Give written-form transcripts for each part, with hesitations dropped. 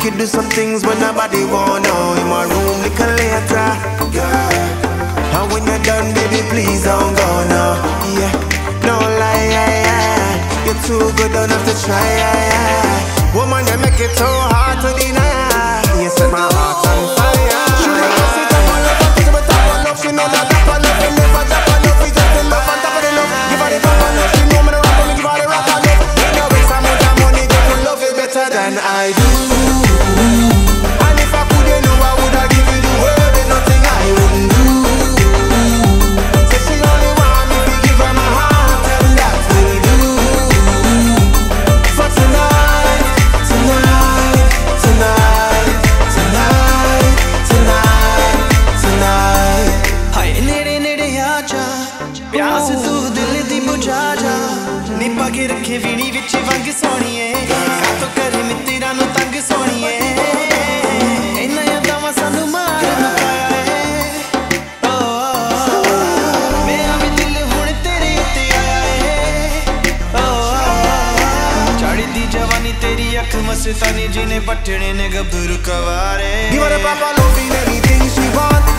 could do some things when nobody wanna know. In my room, little later, girl. And when you're done, baby, please don't go now. Yeah, no lie, you're too good, don't have to try. Woman, you make it so hard to deny. You set my heart on fire. She never sit up on love, she never top on love. She know that top on love, she never top on love. It's just the love on top of the love. Give her the top on love, she know me the rock on me, give her the rock on love. Ain't no waste of much money, just to love it better than I do. And if I could, you know I would have given you the world. There's nothing I wouldn't do. Say she only want me to give her my heart, and that will do. For tonight, tonight, tonight, tonight, tonight, tonight. हाय नेड़े नेड़े आजा प्यास तू दिल दी बुझा जा Nipah के रखे वीणी विच वंग सोणीए कातो करे मित्तरां नूं तंग सोणीए इन्ना यादां सानू मार ना पाया ओ मेरा भी दिल हुण तेरे उत्ते आया ओ चढ़दी जवानी तेरी अख मस्तानी जिने पटने ने गभरू कवारे Give her the proper loving, anything she want.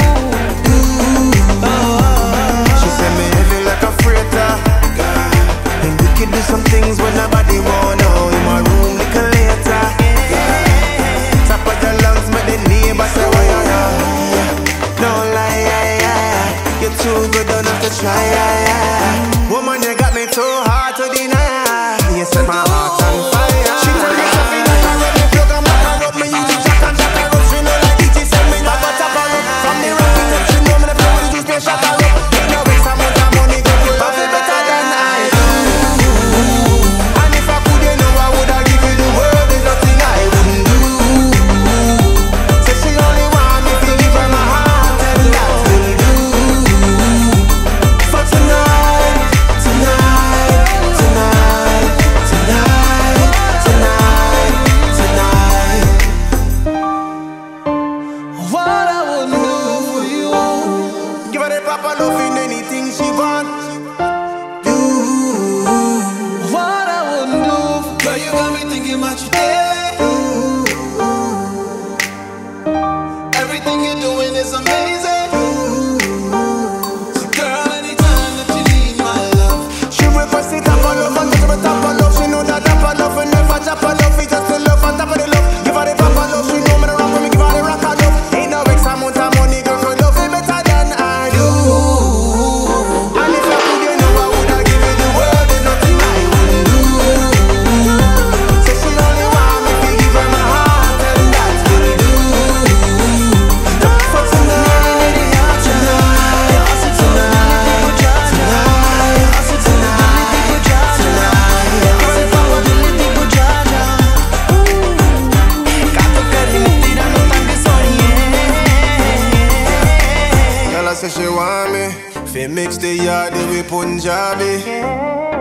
She send me heavy like a freighter. And we can do some things when nobody wanna know. In my room, little later. Top of your lungs, make the neighbors say, why you no lie, you're too good, don't have to try. Woman, you got me too hard to deny. You set my heart on fire. She tell me something like a rub me, plug and back and rub me. Use it jack and jack and rub. She know like DJ send me no but tap and rub. From the rock it up, she know me the flow with the juice, play shot and rub. Ain't no waste of much money, girl, you love it better than I do. And if I could, you know I would have given you the world. There's nothing I wouldn't do. Say she only want me to give her my heart, and that will do. For tonight, tonight, tonight, tonight, tonight, tonight. what I would do for you. Give her the proper loving, anything she want. What I wouldn't do. Girl, you got me thinking about you daily. Everything you're doing is amazing. So girl, anytime that you need my love, She request it top of love, and touch me top of love. She know that top of love, and never chop of love. It's just the love on top of the love. Give her the proper love, she know me the rock when me give her the rock of love. Ain't no waste amount of money, girl, for love it better than I do. And if I could, you know I would have given the world. There's nothing I wouldn't do. Say she only want me to give her my heart, and that will do. For tonight, tonight, tonight, Girl, I say she want me. Fi mix the yard with Punjabi.